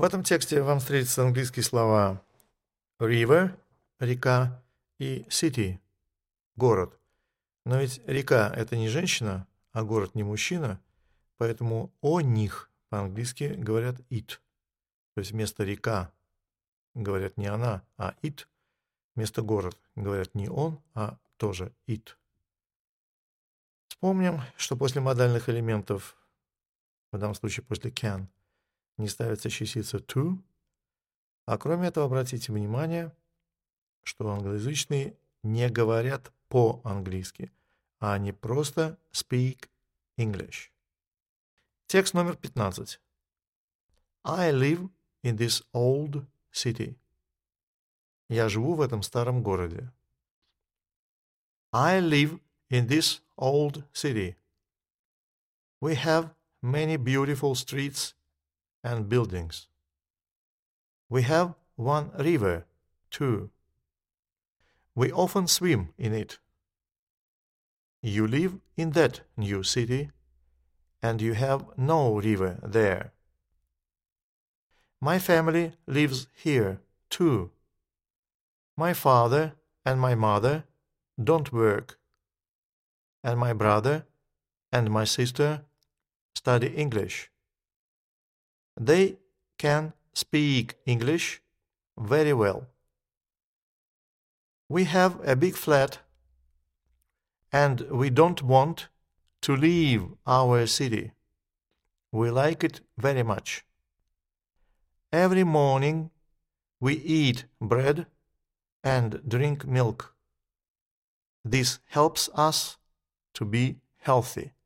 В этом тексте вам встретятся английские слова river, река, и city, город. Но ведь река – это не женщина, а город не мужчина, поэтому о них по-английски говорят it. То есть вместо река говорят не она, а it. Вместо город говорят не он, а тоже it. Вспомним, что после модальных элементов, в данном случае после can, не ставится частица to. А кроме этого, обратите внимание, что англоязычные не говорят по-английски, а они просто speak English. Текст номер 15. I live in this old city. Я живу в этом старом городе. I live in this old city. We have many beautiful streets and buildings. We have one river, too. We often swim in it. You live in that new city, and you have no river there. My family lives here, too. My father and my mother don't work, and my brother and my sister study English. They can speak English very well. We have a big flat, and we don't want to leave our city. We like it very much. Every morning we eat bread and drink milk. This helps us to be healthy.